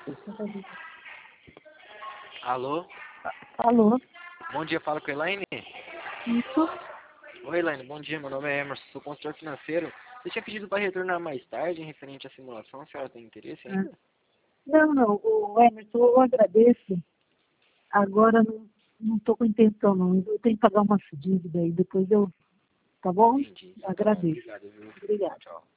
Alô? Alô? Bom dia, fala com a Elaine? Isso? Oi, Elaine, bom dia, meu nome é Emerson, sou consultor financeiro. Você tinha pedido para retornar mais tarde em referente à simulação, a senhora tem interesse ainda? Não, o Emerson, eu agradeço. Agora não estou com intenção, não. Eu tenho que pagar uma dívida aí, depois eu. Tá bom? Entendi, então tá bom, Agradeço. obrigado, viu? Obrigada. Tchau.